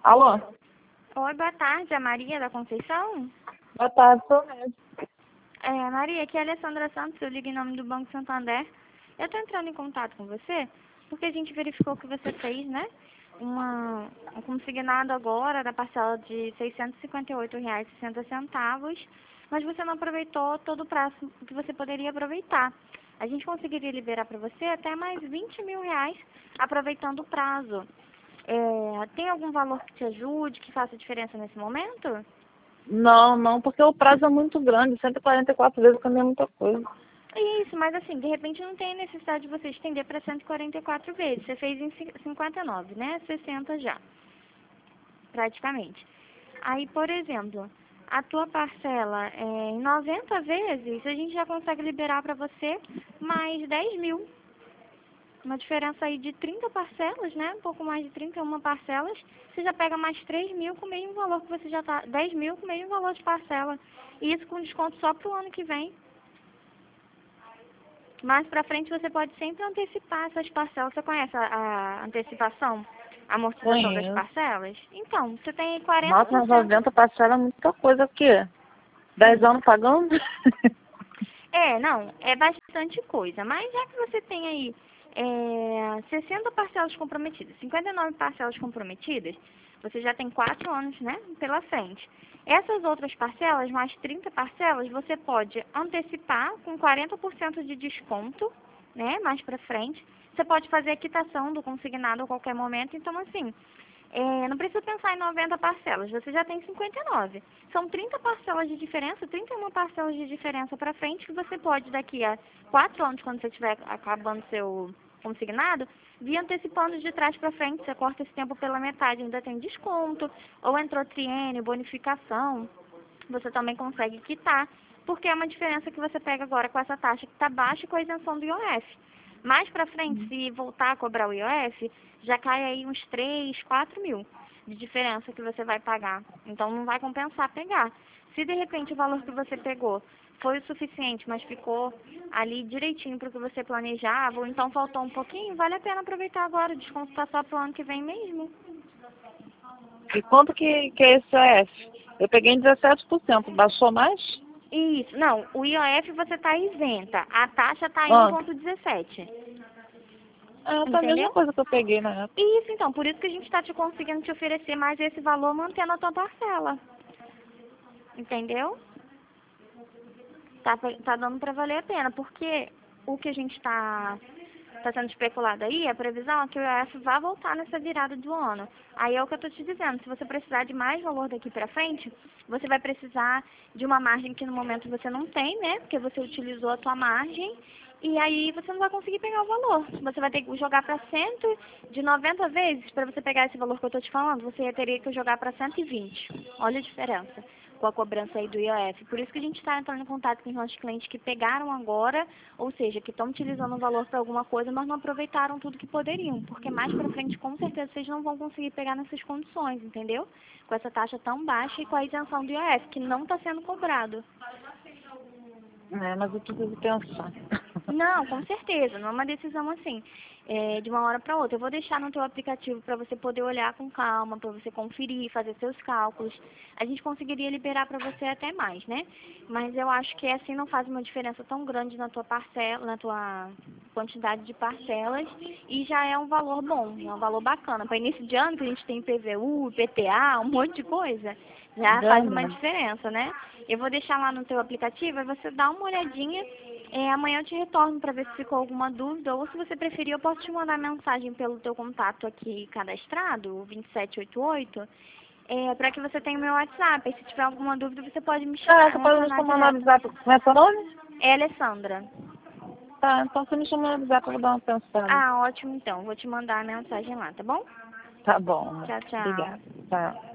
Alô? Oi, boa tarde, a Maria da Conceição? Boa tarde, sou mesmo. Maria, aqui é a Alessandra Santos, eu ligo em nome do Banco Santander. Eu estou entrando em contato com você porque a gente verificou que você fez, né, um consignado agora da parcela de R$ 658,60, mas você não aproveitou todo o prazo que você poderia aproveitar. A gente conseguiria liberar para você até mais R$ 20 mil aproveitando o prazo. Tem algum valor que te ajude, que faça diferença nesse momento? Não, porque o prazo é muito grande, 144 vezes também é muita coisa. Isso, mas assim, de repente não tem necessidade de você estender para 144 vezes. Você fez em 59, né? 60 já, praticamente. Aí, por exemplo, a tua parcela em 90 vezes, a gente já consegue liberar para você mais 10 mil. Uma diferença aí de 30 parcelas, né? Um pouco mais de 31 parcelas. Você já pega mais 3 mil com o mesmo valor que você já tá. 10 mil com o mesmo valor de parcela. E isso com desconto só pro ano que vem. Mais pra frente você pode sempre antecipar essas parcelas. Você conhece a antecipação? A amortização das Conheço. parcelas? Então, você tem Nossa, mas 40%. 90 parcela é muita coisa, o quê? 10 anos pagando? Não, é bastante coisa. Mas já que você tem aí 60 parcelas comprometidas, 59 parcelas comprometidas, você já tem 4 anos, né, pela frente. Essas outras parcelas, mais 30 parcelas, você pode antecipar com 40% de desconto, né, mais pra frente. Você pode fazer a quitação do consignado a qualquer momento. Então, assim, não precisa pensar em 90 parcelas, você já tem 59. São 30 parcelas de diferença, 31 parcelas de diferença para frente, que você pode, daqui a 4 anos, quando você estiver acabando seu consignado, vir antecipando de trás para frente. Você corta esse tempo pela metade, ainda tem desconto, ou entrou triênio, bonificação, você também consegue quitar, porque é uma diferença que você pega agora com essa taxa que está baixa e com a isenção do IOF. Mais para frente, se voltar a cobrar o IOF, já cai aí uns 3, 4 mil de diferença que você vai pagar. Então, não vai compensar pegar. Se, de repente, o valor que você pegou foi o suficiente, mas ficou ali direitinho para o que você planejava, ou então faltou um pouquinho, vale a pena aproveitar agora. O desconto está só para o ano que vem mesmo. E quanto que é esse IOF? Eu peguei em 17%, baixou mais? Isso. Não, o IOF você está isenta. A taxa está em Ah, 1,17. tá a mesma Entendeu? coisa que eu peguei na época. Isso, então. Por isso que a gente está te conseguindo te oferecer mais esse valor, mantendo a tua parcela. Entendeu? Tá dando para valer a pena. Porque o que a gente tá sendo especulado aí, a previsão é que o IOF vai voltar nessa virada do ano. Aí é o que eu tô te dizendo, se você precisar de mais valor daqui para frente, você vai precisar de uma margem que no momento você não tem, né? Porque você utilizou a tua margem, e aí você não vai conseguir pegar o valor. Você vai ter que jogar para 190 vezes, para você pegar esse valor que eu tô te falando, você teria que jogar para 120. Olha a diferença com a cobrança aí do IOF. Por isso que a gente está entrando em contato com os nossos clientes que pegaram agora, ou seja, que estão utilizando o valor para alguma coisa, mas não aproveitaram tudo que poderiam, porque mais para frente, com certeza, vocês não vão conseguir pegar nessas condições, entendeu? Com essa taxa tão baixa e com a isenção do IOF, que não está sendo cobrado. Mas eu preciso pensar. Não, com certeza, não é uma decisão assim, de uma hora para outra. Eu vou deixar no teu aplicativo para você poder olhar com calma, para você conferir, fazer seus cálculos. A gente conseguiria liberar para você até mais, né? Mas eu acho que assim não faz uma diferença tão grande na tua parcela, na tua quantidade de parcelas, e já é um valor bom, é um valor bacana. Para início de ano, que a gente tem IPVU, IPTA, um monte de coisa, já faz uma Verdade. diferença, né? Eu vou deixar lá no teu aplicativo e você dá uma olhadinha. Amanhã eu te retorno para ver se ficou alguma dúvida, ou se você preferir, eu posso te mandar mensagem pelo teu contato aqui cadastrado, o 2788, para que você tenha o meu WhatsApp. E se tiver alguma dúvida, você pode me Você pode me mencionar chamar no direto. WhatsApp. Como é seu nome? É Alessandra. Tá, então você me chama no WhatsApp, eu vou dar uma pensada. Ah, ótimo então. Vou te mandar a mensagem lá, tá bom? Tá bom. Tchau, tchau. Obrigada. Tá.